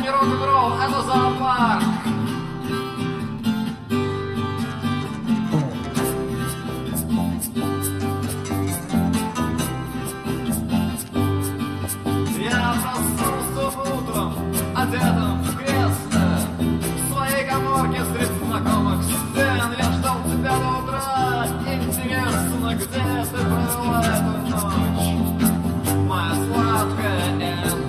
не рок-н-ролл, это зоопарк. Я проснулся утром, одетым в кресло, в своей каморке среди знакомых стен. Я ждал тебя до утра, интересно, где ты провела эту ночь, моя сладкая Энн.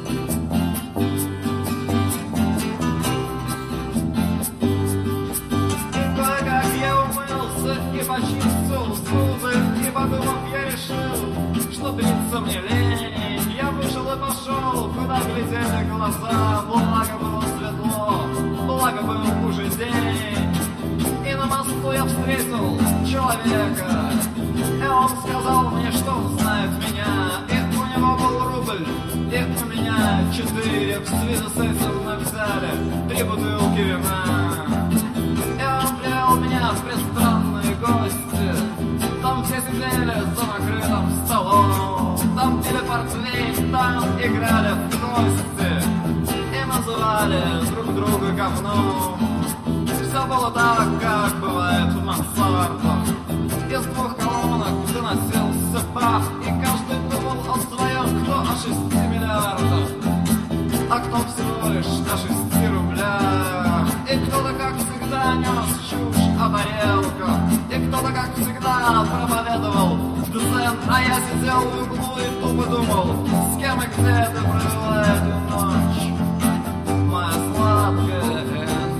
И кое-как я умылся и почистил зубы, и подумав, я решил, что бриться мне лень. Я вышел и пошел, куда глядели глаза, благо было светло, благо был уже день. И на мосту я встретил человека, и он сказал мне, что он знает меня. И у него был рубль, и у меня 4. В связи с этим мы взяли 3 бутылки вина. И он привел меня в пристранные гости. Там все сидели за накрытым столом, там пили портвейн, там играли в кости и называли друг друга говном. Все было так, как бывает в мансардах. Из 2 колонок доносился пах, и каждый думал о своем, кто о 6 миллиардах, а кто всего лишь о 6 рублях. И кто-то, как всегда, нес чушь о тарелках, и кто-то, как всегда, проповедовал дзен. А я сидел в углу и тупо думал, с кем и где ты провела эту ночь, моя сладкая Энн.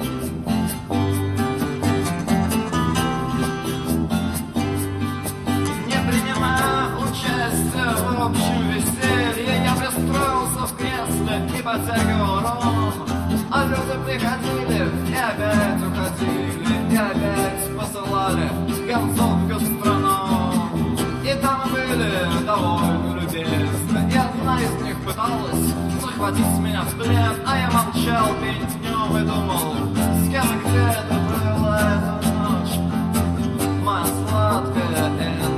Не принимая участия в общем веселье, я пристроился в кресле и подтягивал ром. А люди приходили и опять уходили, и опять посылали гонцов в гастроном. И там были довольно любезны, и одна из них пыталась захватить меня в плен. А я молчал перед днем и думал, с кем и где ты провела эту ночь, моя сладкая Энн.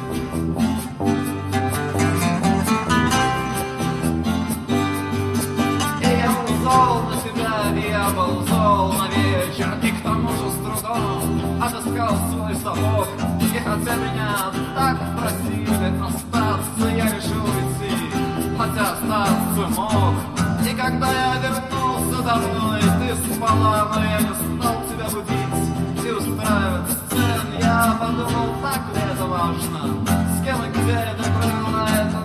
И я был зол на вечер, и к тому же с трудом отыскал свой сапог. И хотя меня так просили остаться, я решил идти, хотя остаться мог. И когда я вернулся домой, ты спала, но я не стал тебя будить и устраивать сцен. Я подумал, так ли это важно, с кем и где ты провела эту